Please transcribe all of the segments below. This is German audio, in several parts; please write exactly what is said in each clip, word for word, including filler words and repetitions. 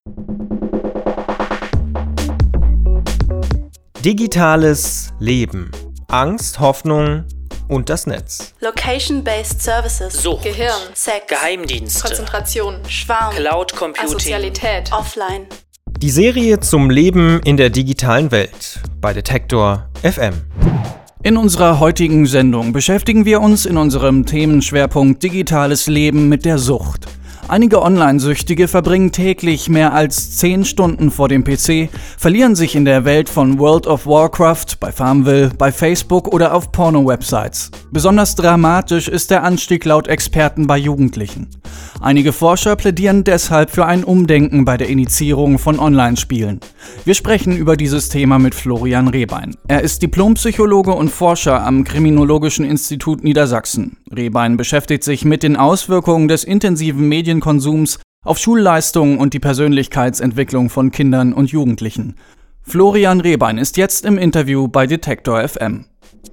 Digitales Leben. Angst, Hoffnung und das Netz. Location-Based Services. Sucht. Gehirn. Sex. Geheimdienste. Konzentration. Schwarm. Cloud Computing. Asozialität. Offline. Die Serie zum Leben in der digitalen Welt bei Detektor F M. In unserer heutigen Sendung beschäftigen wir uns in unserem Themenschwerpunkt Digitales Leben mit der Sucht. Einige Online-Süchtige verbringen täglich mehr als zehn Stunden vor dem P C, verlieren sich in der Welt von World of Warcraft, bei Farmville, bei Facebook oder auf Porno-Websites. Besonders dramatisch ist der Anstieg laut Experten bei Jugendlichen. Einige Forscher plädieren deshalb für ein Umdenken bei der Initiierung von Online-Spielen. Wir sprechen über dieses Thema mit Florian Rehbein. Er ist Diplompsychologe und Forscher am Kriminologischen Institut Niedersachsen. Rehbein beschäftigt sich mit den Auswirkungen des intensiven Medienkonsums auf Schulleistungen und die Persönlichkeitsentwicklung von Kindern und Jugendlichen. Florian Rehbein ist jetzt im Interview bei Detektor F M.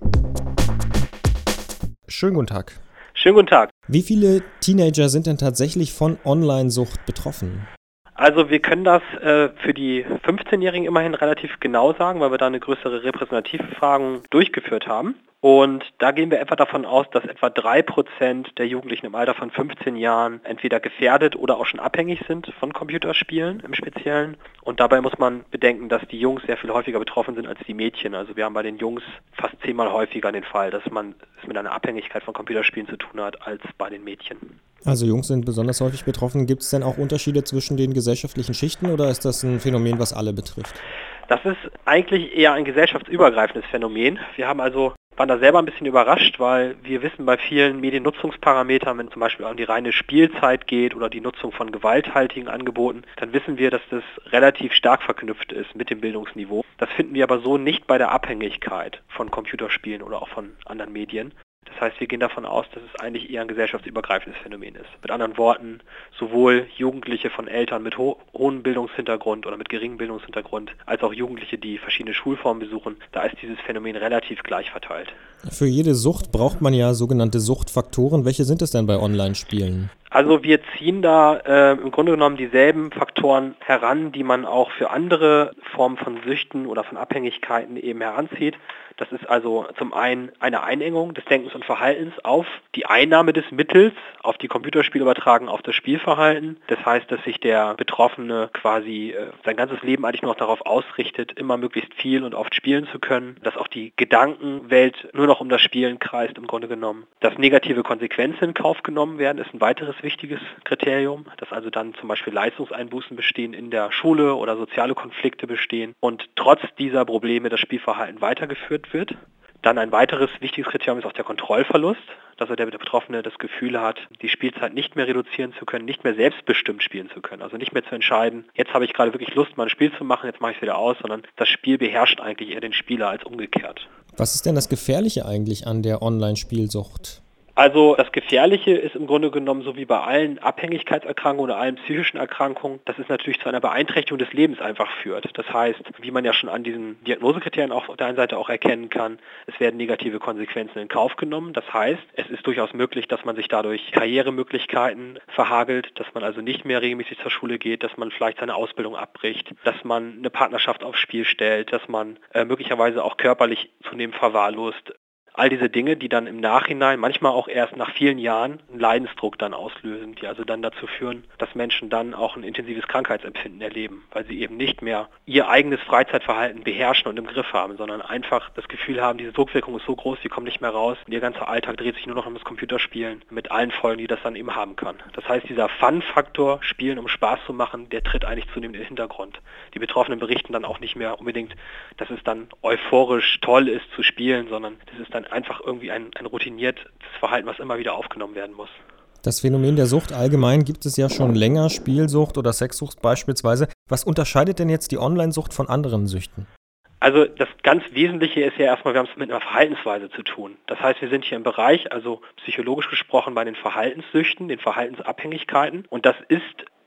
Schönen guten Tag. Schönen guten Tag. Wie viele Teenager sind denn tatsächlich von Online-Sucht betroffen? Also wir können das äh, für die fünfzehnjährigen immerhin relativ genau sagen, weil wir da eine größere repräsentative Befragung durchgeführt haben. Und da gehen wir etwa davon aus, dass etwa drei Prozent der Jugendlichen im Alter von fünfzehn Jahren entweder gefährdet oder auch schon abhängig sind von Computerspielen im Speziellen. Und dabei muss man bedenken, dass die Jungs sehr viel häufiger betroffen sind als die Mädchen. Also wir haben bei den Jungs fast zehnmal häufiger den Fall, dass man es mit einer Abhängigkeit von Computerspielen zu tun hat, als bei den Mädchen. Also Jungs sind besonders häufig betroffen. Gibt es denn auch Unterschiede zwischen den gesellschaftlichen Schichten oder ist das ein Phänomen, was alle betrifft? Das ist eigentlich eher ein gesellschaftsübergreifendes Phänomen. Wir haben also waren da selber ein bisschen überrascht, weil wir wissen bei vielen Mediennutzungsparametern, wenn zum Beispiel um die reine Spielzeit geht oder die Nutzung von gewalthaltigen Angeboten, dann wissen wir, dass das relativ stark verknüpft ist mit dem Bildungsniveau. Das finden wir aber so nicht bei der Abhängigkeit von Computerspielen oder auch von anderen Medien. Das heißt, wir gehen davon aus, dass es eigentlich eher ein gesellschaftsübergreifendes Phänomen ist. Mit anderen Worten, sowohl Jugendliche von Eltern mit ho- hohem Bildungshintergrund oder mit geringem Bildungshintergrund, als auch Jugendliche, die verschiedene Schulformen besuchen, da ist dieses Phänomen relativ gleich verteilt. Für jede Sucht braucht man ja sogenannte Suchtfaktoren. Welche sind es denn bei Online-Spielen? Also wir ziehen da äh, im Grunde genommen dieselben Faktoren heran, die man auch für andere Formen von Süchten oder von Abhängigkeiten eben heranzieht. Das ist also zum einen eine Einengung des Denkens und Verhaltens auf die Einnahme des Mittels, auf die Computerspiele übertragen, auf das Spielverhalten. Das heißt, dass sich der Betroffene quasi äh, sein ganzes Leben eigentlich nur noch darauf ausrichtet, immer möglichst viel und oft spielen zu können. Dass auch die Gedankenwelt nur noch um das Spielen kreist im Grunde genommen. Dass negative Konsequenzen in Kauf genommen werden, ist ein weiteres wichtiges Kriterium, dass also dann zum Beispiel Leistungseinbußen bestehen in der Schule oder soziale Konflikte bestehen und trotz dieser Probleme das Spielverhalten weitergeführt wird. Dann ein weiteres wichtiges Kriterium ist auch der Kontrollverlust, dass also der Betroffene das Gefühl hat, die Spielzeit nicht mehr reduzieren zu können, nicht mehr selbstbestimmt spielen zu können, also nicht mehr zu entscheiden, jetzt habe ich gerade wirklich Lust, mal ein Spiel zu machen, jetzt mache ich es wieder aus, sondern das Spiel beherrscht eigentlich eher den Spieler als umgekehrt. Was ist denn das Gefährliche eigentlich an der Online-Spielsucht? Also das Gefährliche ist im Grunde genommen, so wie bei allen Abhängigkeitserkrankungen oder allen psychischen Erkrankungen, dass es natürlich zu einer Beeinträchtigung des Lebens einfach führt. Das heißt, wie man ja schon an diesen Diagnosekriterien auch auf der einen Seite auch erkennen kann, es werden negative Konsequenzen in Kauf genommen. Das heißt, es ist durchaus möglich, dass man sich dadurch Karrieremöglichkeiten verhagelt, dass man also nicht mehr regelmäßig zur Schule geht, dass man vielleicht seine Ausbildung abbricht, dass man eine Partnerschaft aufs Spiel stellt, dass man äh, möglicherweise auch körperlich zunehmend verwahrlost. All diese Dinge, die dann im Nachhinein, manchmal auch erst nach vielen Jahren, einen Leidensdruck dann auslösen, die also dann dazu führen, dass Menschen dann auch ein intensives Krankheitsempfinden erleben, weil sie eben nicht mehr ihr eigenes Freizeitverhalten beherrschen und im Griff haben, sondern einfach das Gefühl haben, diese Druckwirkung ist so groß, sie kommen nicht mehr raus und ihr ganzer Alltag dreht sich nur noch um das Computerspielen mit allen Folgen, die das dann eben haben kann. Das heißt, dieser Fun-Faktor, Spielen um Spaß zu machen, der tritt eigentlich zunehmend in den Hintergrund. Die Betroffenen berichten dann auch nicht mehr unbedingt, dass es dann euphorisch toll ist zu spielen, sondern das ist dann einfach irgendwie ein, ein routiniertes Verhalten, was immer wieder aufgenommen werden muss. Das Phänomen der Sucht allgemein gibt es ja schon länger, Spielsucht oder Sexsucht beispielsweise. Was unterscheidet denn jetzt die Online-Sucht von anderen Süchten? Also das ganz Wesentliche ist ja erstmal, wir haben es mit einer Verhaltensweise zu tun. Das heißt, wir sind hier im Bereich, also psychologisch gesprochen, bei den Verhaltenssüchten, den Verhaltensabhängigkeiten. Und das ist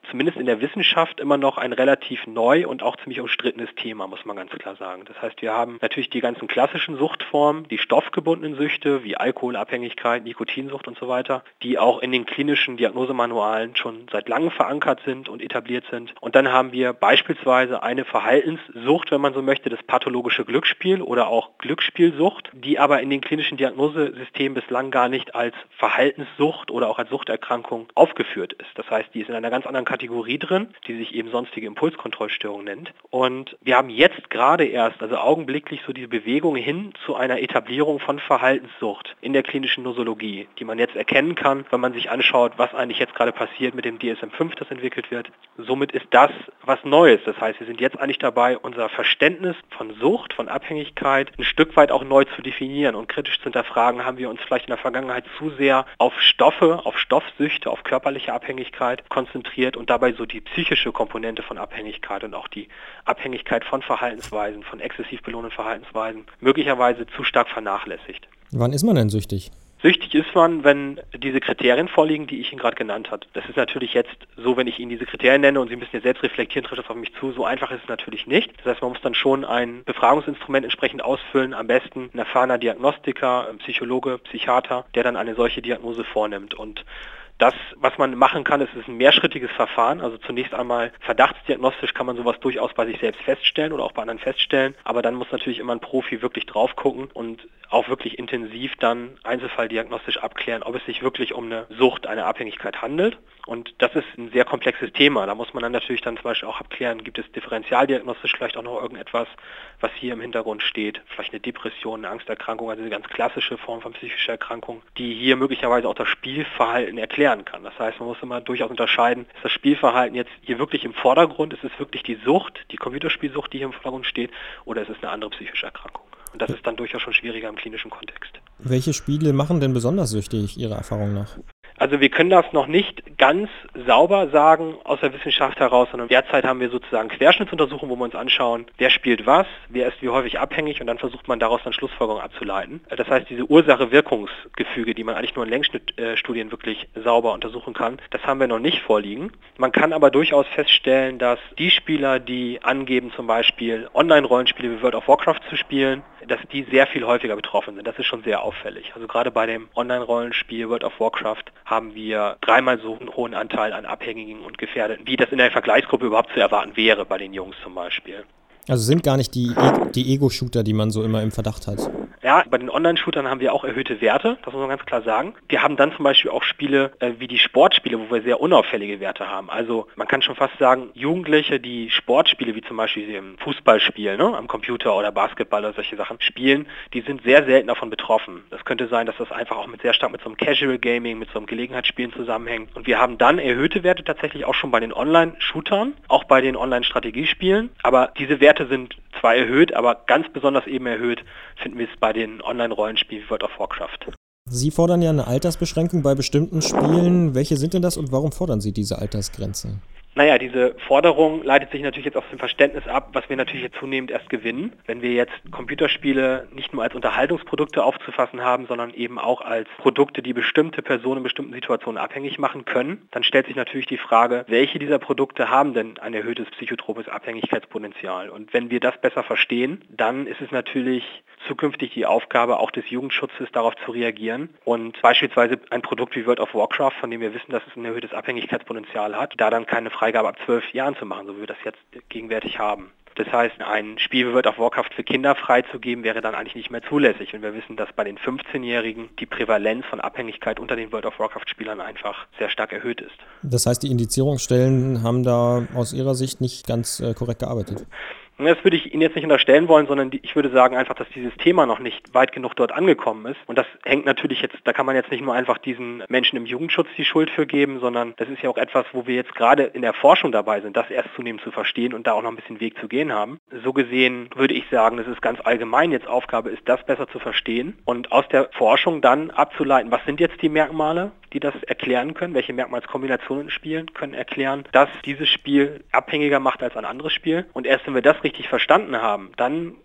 zumindest in der Wissenschaft immer noch ein relativ neu und auch ziemlich umstrittenes Thema, muss man ganz klar sagen. Das heißt, wir haben natürlich die ganzen klassischen Suchtformen, die stoffgebundenen Süchte wie Alkoholabhängigkeit, Nikotinsucht und so weiter, die auch in den klinischen Diagnosemanualen schon seit langem verankert sind und etabliert sind. Und dann haben wir beispielsweise eine Verhaltenssucht, wenn man so möchte, das pathologische Glücksspiel oder auch Glücksspielsucht, die aber in den klinischen Diagnosesystemen bislang gar nicht als Verhaltenssucht oder auch als Suchterkrankung aufgeführt ist. Das heißt, die ist in einer ganz anderen Kategorie drin, die sich eben sonstige Impulskontrollstörung nennt. Und wir haben jetzt gerade erst, also augenblicklich so die Bewegung hin zu einer Etablierung von Verhaltenssucht in der klinischen Nosologie, die man jetzt erkennen kann, wenn man sich anschaut, was eigentlich jetzt gerade passiert mit dem D S M fünf, das entwickelt wird. Somit ist das was Neues. Das heißt, wir sind jetzt eigentlich dabei, unser Verständnis von Sucht, von Abhängigkeit ein Stück weit auch neu zu definieren und kritisch zu hinterfragen, haben wir uns vielleicht in der Vergangenheit zu sehr auf Stoffe, auf Stoffsüchte, auf körperliche Abhängigkeit konzentriert und dabei so die psychische Komponente von Abhängigkeit und auch die Abhängigkeit von Verhaltensweisen, von exzessiv belohnenden Verhaltensweisen möglicherweise zu stark vernachlässigt. Wann ist man denn süchtig? Süchtig ist man, wenn diese Kriterien vorliegen, die ich Ihnen gerade genannt habe. Das ist natürlich jetzt so, wenn ich Ihnen diese Kriterien nenne und Sie müssen jetzt selbst reflektieren, trifft das auf mich zu. So einfach ist es natürlich nicht. Das heißt, man muss dann schon ein Befragungsinstrument entsprechend ausfüllen, am besten ein erfahrener Diagnostiker, ein Psychologe, Psychiater, der dann eine solche Diagnose vornimmt. Und das, was man machen kann, ist, ist ein mehrschrittiges Verfahren. Also zunächst einmal verdachtsdiagnostisch kann man sowas durchaus bei sich selbst feststellen oder auch bei anderen feststellen. Aber dann muss natürlich immer ein Profi wirklich drauf gucken und auch wirklich intensiv dann einzelfalldiagnostisch abklären, ob es sich wirklich um eine Sucht, eine Abhängigkeit handelt. Und das ist ein sehr komplexes Thema. Da muss man dann natürlich dann zum Beispiel auch abklären, gibt es differentialdiagnostisch vielleicht auch noch irgendetwas, was hier im Hintergrund steht. Vielleicht eine Depression, eine Angsterkrankung, also eine ganz klassische Form von psychischer Erkrankung, die hier möglicherweise auch das Spielverhalten erklären kann. Das heißt, man muss immer durchaus unterscheiden, ist das Spielverhalten jetzt hier wirklich im Vordergrund, ist es wirklich die Sucht, die Computerspielsucht, die hier im Vordergrund steht, oder ist es eine andere psychische Erkrankung? Und das ist dann durchaus schon schwieriger im klinischen Kontext. Welche Spiele machen denn besonders süchtig, Ihrer Erfahrung nach? Also wir können das noch nicht ganz sauber sagen aus der Wissenschaft heraus, sondern derzeit haben wir sozusagen Querschnittsuntersuchungen, wo wir uns anschauen, wer spielt was, wer ist wie häufig abhängig und dann versucht man daraus dann Schlussfolgerungen abzuleiten. Das heißt, diese Ursache-Wirkungsgefüge, die man eigentlich nur in Längsschnittstudien wirklich sauber untersuchen kann, das haben wir noch nicht vorliegen. Man kann aber durchaus feststellen, dass die Spieler, die angeben, zum Beispiel Online-Rollenspiele wie World of Warcraft zu spielen, dass die sehr viel häufiger betroffen sind. Das ist schon sehr auffällig. Also gerade bei dem Online-Rollenspiel World of Warcraft haben wir dreimal so einen hohen Anteil an Abhängigen und Gefährdeten, wie das in der Vergleichsgruppe überhaupt zu erwarten wäre bei den Jungs zum Beispiel. Also sind gar nicht die, e- die Ego-Shooter, die man so immer im Verdacht hat. Ja, bei den Online-Shootern haben wir auch erhöhte Werte, das muss man ganz klar sagen. Wir haben dann zum Beispiel auch Spiele äh, wie die Sportspiele, wo wir sehr unauffällige Werte haben. Also man kann schon fast sagen, Jugendliche, die Sportspiele wie zum Beispiel im Fußballspiel, ne, am Computer oder Basketball oder solche Sachen spielen, die sind sehr selten davon betroffen. Das könnte sein, dass das einfach auch mit sehr stark mit so einem Casual Gaming, mit so einem Gelegenheitsspielen zusammenhängt. Und wir haben dann erhöhte Werte tatsächlich auch schon bei den Online-Shootern, auch bei den Online-Strategiespielen. Aber diese Werte sind zwar erhöht, aber ganz besonders eben erhöht finden wir es bei den Online-Rollenspielen wie World of Warcraft. Sie fordern ja eine Altersbeschränkung bei bestimmten Spielen. Welche sind denn das und warum fordern Sie diese Altersgrenze? Naja, diese Forderung leitet sich natürlich jetzt aus dem Verständnis ab, was wir natürlich jetzt zunehmend erst gewinnen. Wenn wir jetzt Computerspiele nicht nur als Unterhaltungsprodukte aufzufassen haben, sondern eben auch als Produkte, die bestimmte Personen in bestimmten Situationen abhängig machen können, dann stellt sich natürlich die Frage, welche dieser Produkte haben denn ein erhöhtes psychotropes Abhängigkeitspotenzial? Und wenn wir das besser verstehen, dann ist es natürlich zukünftig die Aufgabe auch des Jugendschutzes, darauf zu reagieren und beispielsweise ein Produkt wie World of Warcraft, von dem wir wissen, dass es ein erhöhtes Abhängigkeitspotenzial hat, da dann keine Freigabe ab zwölf Jahren zu machen, so wie wir das jetzt gegenwärtig haben. Das heißt, ein Spiel wie World of Warcraft für Kinder freizugeben, wäre dann eigentlich nicht mehr zulässig, wenn wir wissen, dass bei den fünfzehnjährigen die Prävalenz von Abhängigkeit unter den World of Warcraft-Spielern einfach sehr stark erhöht ist. Das heißt, die Indizierungsstellen haben da aus Ihrer Sicht nicht ganz äh, korrekt gearbeitet? Das würde ich Ihnen jetzt nicht unterstellen wollen, sondern ich würde sagen einfach, dass dieses Thema noch nicht weit genug dort angekommen ist. Und das hängt natürlich jetzt, da kann man jetzt nicht nur einfach diesen Menschen im Jugendschutz die Schuld für geben, sondern das ist ja auch etwas, wo wir jetzt gerade in der Forschung dabei sind, das erst zunehmend zu verstehen und da auch noch ein bisschen Weg zu gehen haben. So gesehen würde ich sagen, dass es ganz allgemein jetzt Aufgabe ist, das besser zu verstehen und aus der Forschung dann abzuleiten, was sind jetzt die Merkmale, die das erklären können, welche Merkmalskombinationen spielen können erklären, dass dieses Spiel abhängiger macht als ein anderes Spiel. Und erst wenn wir das richtig verstanden haben, dann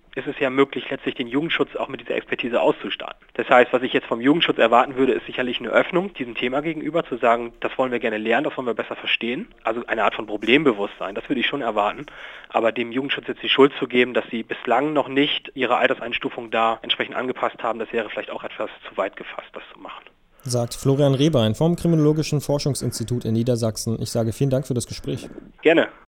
ist es ja möglich, letztlich den Jugendschutz auch mit dieser Expertise auszustatten. Das heißt, was ich jetzt vom Jugendschutz erwarten würde, ist sicherlich eine Öffnung diesem Thema gegenüber, zu sagen, das wollen wir gerne lernen, das wollen wir besser verstehen. Also eine Art von Problembewusstsein, das würde ich schon erwarten. Aber dem Jugendschutz jetzt die Schuld zu geben, dass sie bislang noch nicht ihre Alterseinstufung da entsprechend angepasst haben, das wäre vielleicht auch etwas zu weit gefasst, das zu machen. Sagt Florian Rehbein vom Kriminologischen Forschungsinstitut in Niedersachsen. Ich sage vielen Dank für das Gespräch. Gerne.